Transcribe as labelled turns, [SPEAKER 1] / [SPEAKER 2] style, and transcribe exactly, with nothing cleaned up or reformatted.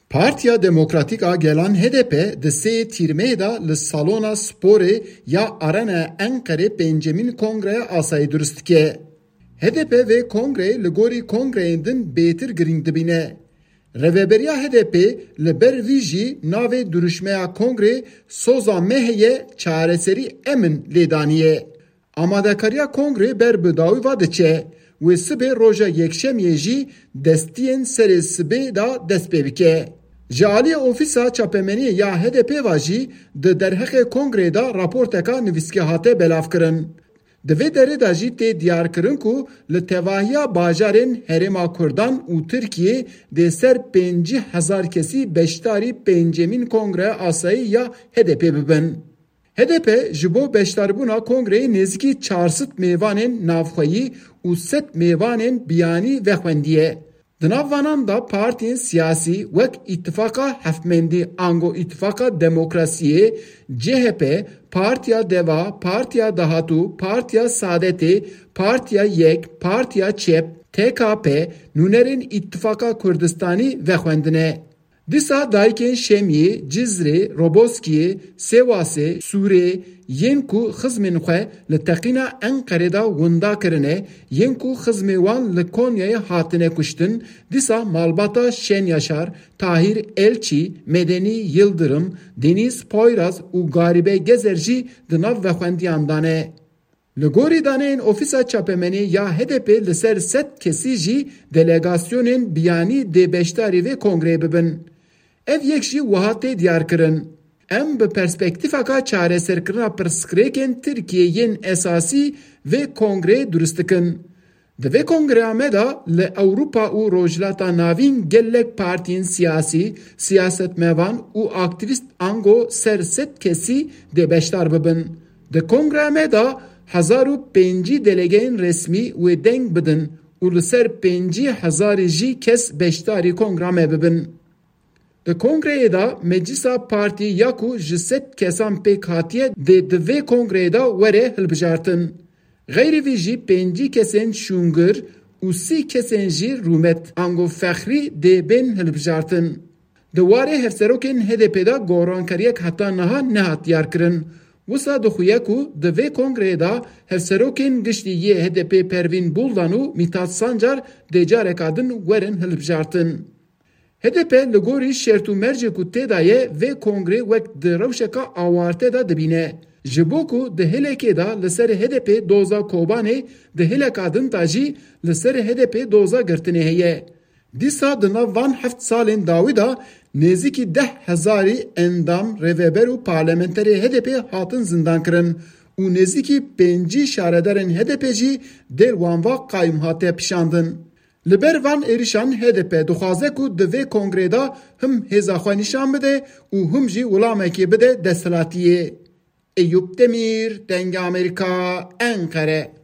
[SPEAKER 1] Partiya Demokratik a gelan H D P di sê tîrmeyê da li salona sporê ya Arena Enqerê pêncemîn kongreya asayî durist dike. H D P vê kongreyê li gorî kongreyên din bêtir girîng dibîne. Rêveberiya H D P li ber vî jî navê duruşmeya kongrê Soza Mehê çareserî emin lêdaniye. Amadekariya kongrê ber bi dawî va diçe. Wê sibê roja yekşemiyê jî destiyên serê sibê da dest pê bike. Ji aliyê ofîsa çapemeniyê ya H D P va jî di derhexê kongrê da raporteka nivîskê hate belavkirin. Di vê derê da jî tê diyarkirin ku li tevahiya bajarên Herêma Kurdan û Tirkiyê dê ser pêncî hezar kesî beşdarî pêncemîn kongreya asayî ya H D P bibin. H D P ji bo beşdarbûna kongreyê nêzîkî çar sed mêvanên navxweyî û sed mêvanên biyanî vexwendiye. Di nav vanan da partiyên siyasî wek İttifaka Hevmendî ango İttifaka Demokrasiyê, C H P, Partiya Deva, Partiya Dahatû, Partiya Saadetê, Partiya Yek, Partiya Çep, T K P, nûnerên İttifaka Kurdistanî vexwendine. Dîsa dayikên Şemiyê, Cizrê, Roboskiyê, Sêwasê, Sûrê yên ku xizmên xwe li teqîna Enqerê da winda kirine, yên ku xizmê wan li Konyayê hatine kuştin, dîsa malbata Şen Yaşar, Tahir Elçî, Medeni Yıldırım, Deniz Poyraz û Garibe Gezer jî di nav vexwendiyan dane. Li gorî daneyên ofîsa çapemenê ya H D P li ser sed kesî jî delegasyonên biyanî dê beşdarî vê kongreyê bibin. Ev yek jî wiha tê diyarkirin. Em bi perspektîfeka çareserkirina pirsgirêkên Tirkiyeyên esasî vê kongreyê durist dikin. Di vê kongreya me da li Ewropa û rojhilata navîn gelek partiyên siyasî, siyasetmevan û aktivîst ango ser sed kesî dê beşdar bibin. Di kongreya me da hezar û pêncî delegeyên resmî wê deng bidin û li ser pêncî hezarê jî kes beşdarî kongraya me bibin. Di kongreyê da meclisa partî ya ku ji sed kesan pêk hatiye dê di vê kongreyê da were hilbijartin. Xêrî vî jî pêncî kesên şûngir û sî kesên jî rûmet ango fexrî dê bên hilbijartin. Di warê hevserokên H D P da gorankeriyek heta niha nehat diyarkirin. Wisa dixuye ku di vê kongreyê da hevserokên giştî yê H D P Pervîn Buldan û Mithat Sancar dê careka din werin hilbijartin. H D P li gorî şert û mercê ku tê da ye vê kongrê wek di rewşeka awarte da dibîne. Ji bo ku di hilekê da li ser H D P doza Kobanê, di hileka din da jî li ser H D P doza girtinê heye. Dîsa di nav van heft salên dawî da nêzîkî deh hezarî endam, rêveber û parlamenterê H D P hatin zindankirin û nêzîkî pêncî şaredarên H D P jî dêr wan va qayîm hate pişandin. Li ber van êrişan H D P dixwaze ku di vê kongrê da him hêza xwe nîşan bide û him jî wilamekê bide desthilatiyê. Eyüp Demir, Denge Amerika, Enqere.